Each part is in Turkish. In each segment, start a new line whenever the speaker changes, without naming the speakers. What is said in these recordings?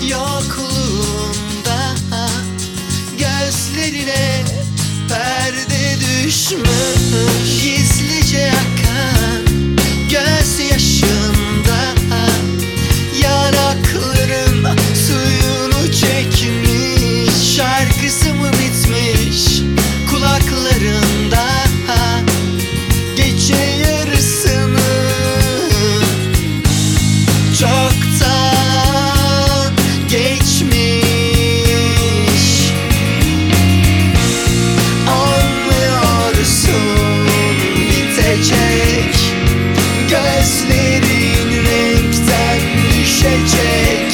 Yokluğunda gözlerine perde düşmüş, gizlice akan gözyaşında yanakların suyunu çekmiş. Şarkısı mı bitmiş kulaklarında, gece yarısını çoktan geçmiş. Anlıyorsun bitecek, gözlerin renkten düşecek.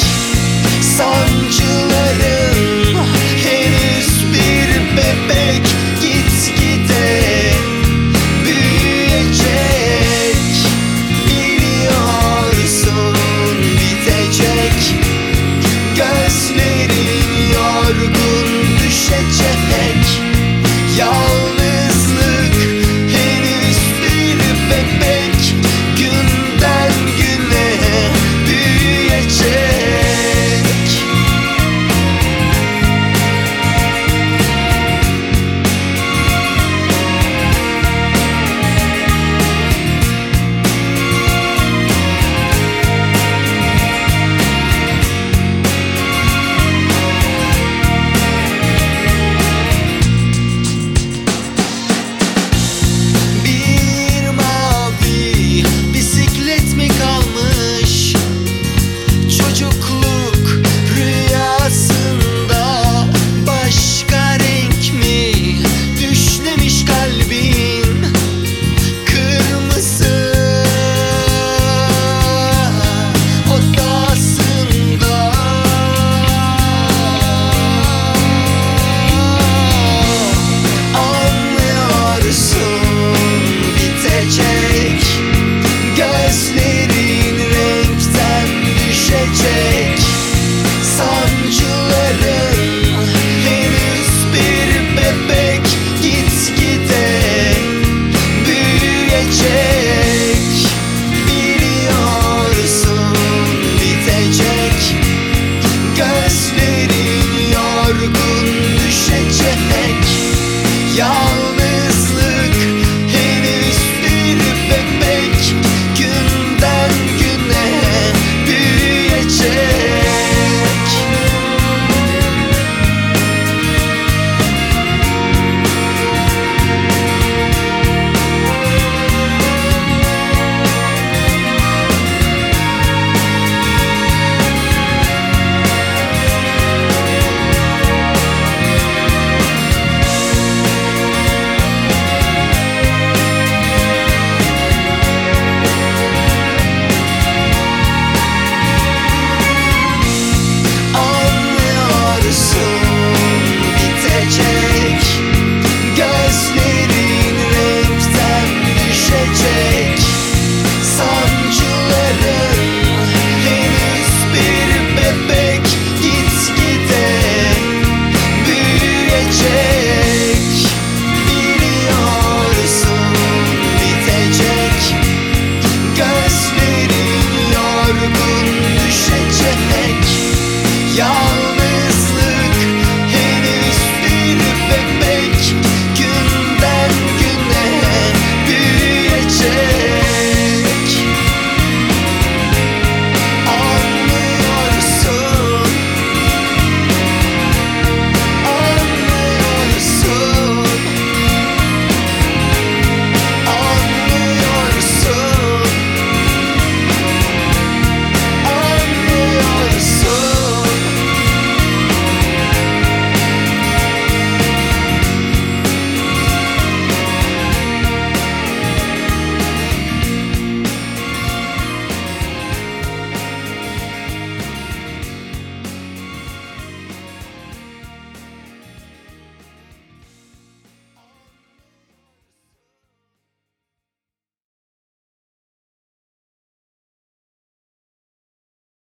Sancıların henüz bir bebek, gitgide büyüyecek. Biliyorsun bitecek, gözlerin yorgun düşecek. Yalnızlık henüz bir bebek, günden güne büyüyecek. Bir mavi bisiklet mi kalmış çocukluk rüyasında? Başka renk mi düşlemiş kalbin? Kırmızı odasında anlıyorsun bitecek, gözlerin renkten düşecek. Sancıların henüz bir bebek, gitgide büyüyecek. Biliyorsun bitecek, gözlerin yorgun düşecek. Yalnızlık henüz bir bebek, günden güne büyüyecek. Anlıyorsun bitecek, gözlerin renkten düşecek. Sancıların henüz bir bebek, gitgide büyüyecek. Biliyorsun bitecek, gözlerin yorgun düşecek.